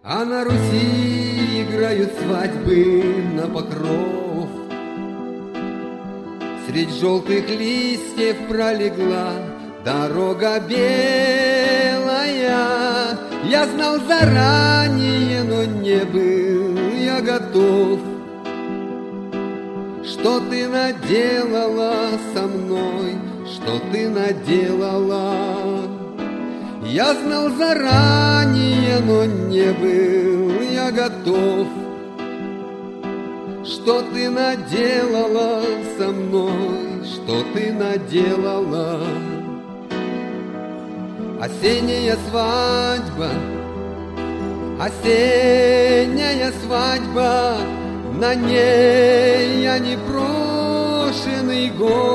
А на Руси играют свадьбы на покров. Средь желтых листьев пролегла дорога белая. Я знал заранее, но не был я готов. Что ты наделала со мной, что ты наделала? Я знал заранее, но не был я готов. Что ты наделала со мной, что ты наделала? Осенняя свадьба, осенняя свадьба, на ней я непрошенный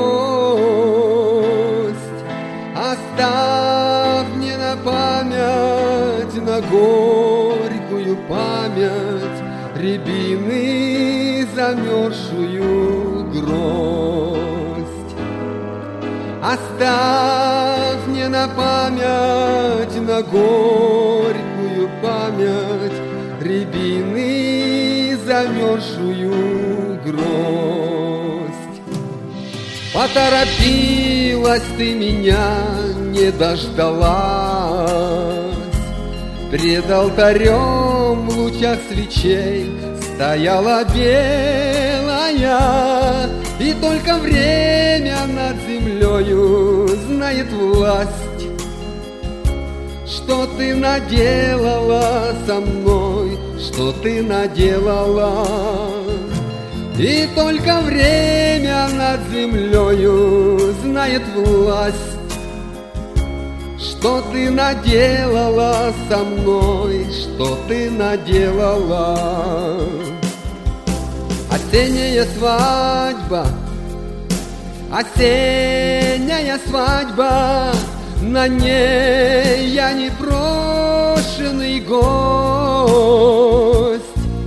гость. Оставь мне на память, на горькую память, рябины замерзшую гроздь. Оставь мне на память, на горькую память, рябины замерзшую гроздь. Поторопилась ты меня, не дождалась. Пред алтарем в лучах свечей стояла белая, и только время над землею знает власть. Что ты наделала со мной, что ты наделала? И только время над землею знает власть. Что ты наделала со мной, что ты наделала? Осенняя свадьба, осенняя свадьба, на ней я непрошенный гость.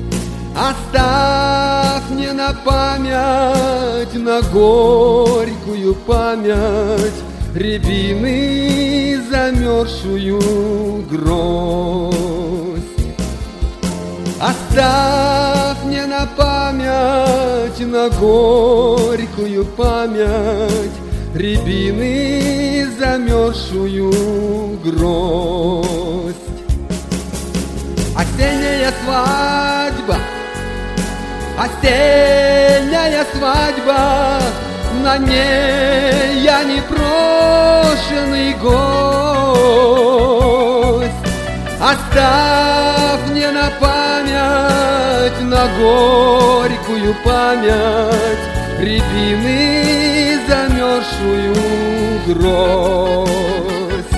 Оставь мне на память, на горькую память, рябины замерзшую гроздь. Оставь мне на память, на горькую память, рябины замерзшую гроздь. Осенняя свадьба, осенняя свадьба, на ней я непрошенный гость. Оставь мне на память, на горькую память, рябины замерзшую гроздь.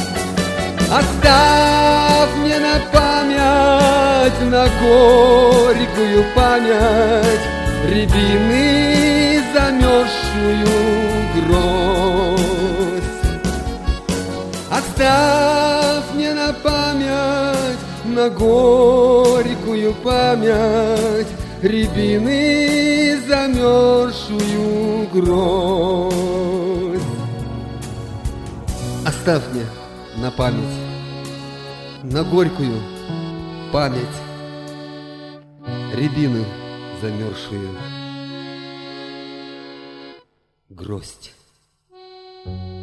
Оставь мне на память, на горькую память, рябины замерзшую гроздь. Оставь мне на память, на горькую память, рябины замерзшую гроздь. Оставь мне на память, на горькую память, рябины замерзшую гроздь.